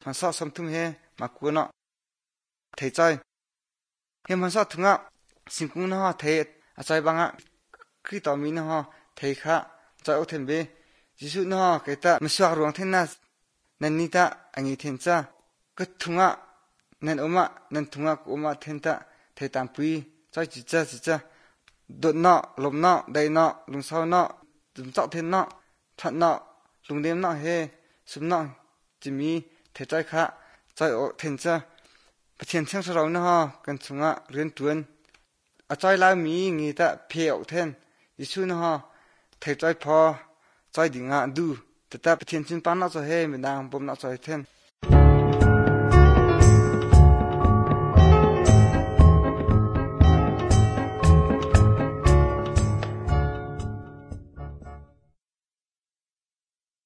han so som thum he ma ku no thei chai hem han so thunga singkung no thei a chai banga kri to mi no thei kha chai o them be jisu no ke ta miswa ruang then na nan ni ta angi then cha ka thunga nan oma nan thunga ko ma then ta thei tam pui chai chi cha đột nọ lồng nọ đầy nọ lồng sau nọ dùng dạo thêm nọ thuận nọ lồng đêm nọ he sum nọ chỉ mi thể trái khá trái ở thiên cha thiên sang sau nó ha cần chung á riêng tuần ở trái lá mi người ta phèo thiên isu nó ha thể trái phò trái đỉnh á duแต่ thiên chân pan nó cho he mình đang bom nó cho thiên